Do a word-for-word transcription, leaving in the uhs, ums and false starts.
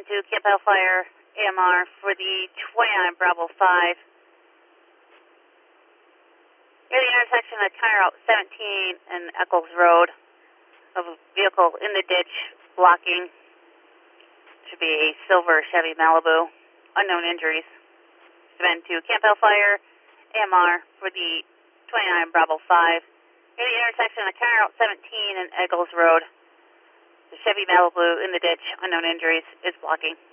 to Campbell Fire A M R for the twenty-nine Bravo five. Near the intersection of County Route seventeen and Eccles Road, of a vehicle in the ditch blocking. Should be a silver Chevy Malibu. Unknown injuries. Been to Campbell Fire A M R for the twenty-nine Bravo five. Near the intersection of County Route seventeen and Eccles Road. The Chevy Malibu in the ditch, unknown injuries, is blocking.